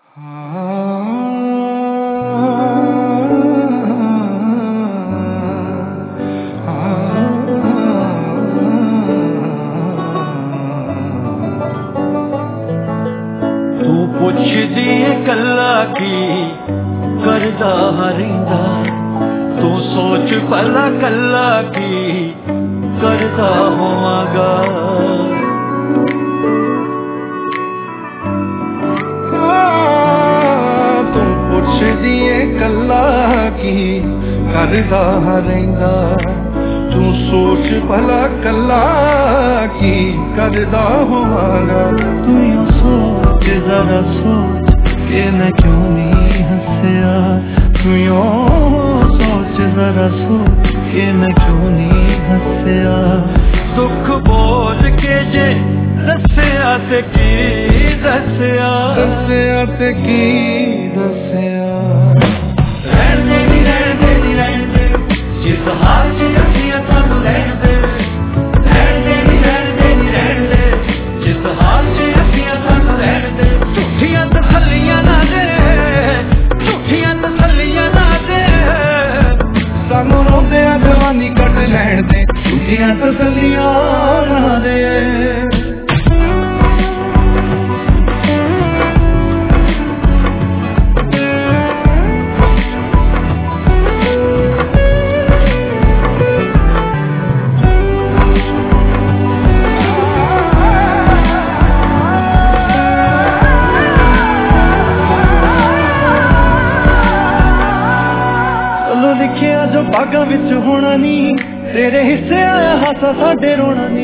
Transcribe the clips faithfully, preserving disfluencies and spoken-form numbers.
तू पुछदी है कल्ला की करदा हरिंदा, तू सोच भला कल्ला की करदा होवांगा। तू पुछदी है कल्ला की करदा हरिंदा, तू सोच भला कल्ला की करदा होवांगा। तू यूं सोच जरा सोच के मैं क्यों नहीं हंसया, तू यूं सोच जरा सोच के मैं क्यों नहीं हंसया। दुख बोल के जे दस्या ते की दस्या, दस्या ते की दस्या। रहन दे नी रहन दे नी रहन दे, जिस हाल च अखियां सानू रहन दे। रहन दे नी रहन दे नी रहन दे, जिस हाल च अखियां सानू रहन दे। झूठियां तसल्लियां ना दे, झूठियां तसल्लियां ना दे, सानू रोंदियां जवानी कट लैण दे, झूठियां तसल्लियां ना दे। लिखिया जो बागां विच होना नी, तेरे हिस्से आया हासा साडे रोना नी।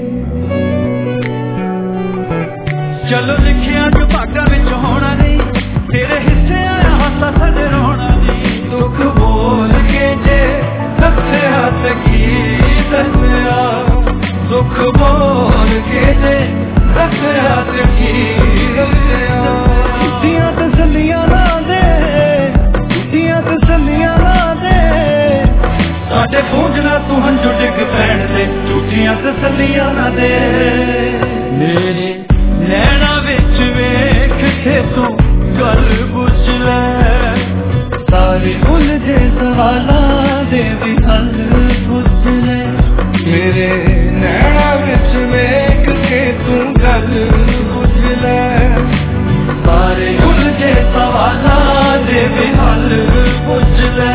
चलो लिखिया जो बागां विच होना नी, तेरे हिस्से आया हासा साडे रोना नी। दुख बोल के जे दस्या ते की दस्या, दुख बोल के जे दस्या ते की दस्या। झूठियां तसल्लियां ना दे, झूठियां तसल्लियां ना दे, साडे पूंजना तू हंझू डिग पैण दे, झूठियां तसल्लियां ना दे। मेरे नैना विच वेख के तू गल बुझ ले, सारे उलझे सवालां दे भी हल बुझ ले। मेरे नैना विच वेख के तू गल बुझ ले, सारे उलझे सवालां दे भी हल बुझ ले।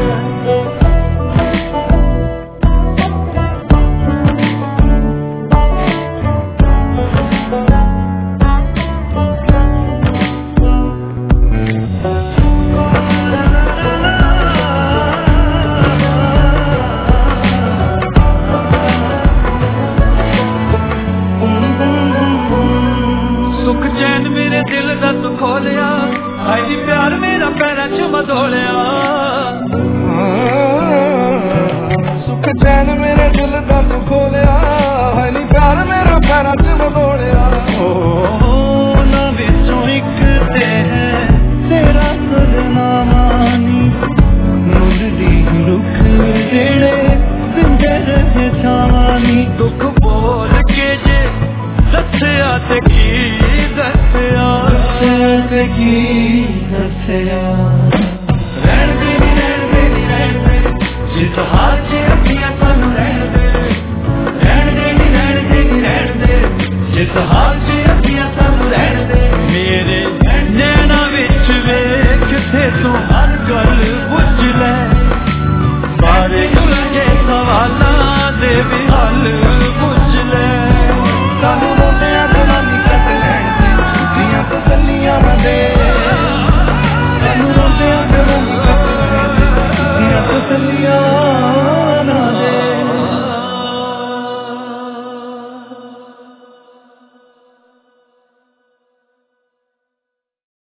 सुख चैन मेरे दिल दा तू खोलिया, आई नी प्यार मेरा पैरां च मधोलिया। सुख चैन मेरे दिल दा तू खोलिया, आई नी प्यार मेरा पैरां च मधोलिया। ओ ना विचों इक ते है तेरा सरनामा नी, मुरली रुख जेड़े पिंजर दे छावां नी। दुख बोल के जे दस्या ते की दस्या, दस्या ते की दस्या। रहन दे नी रहन दे नी रहन दे, जिस हाल च अखियां सानू रहन दे। रहन दे नी रहन दे नी रहन दे, जिस हाल च अखियां सानू रहन दे। मेरे नैना विच वेख ते तू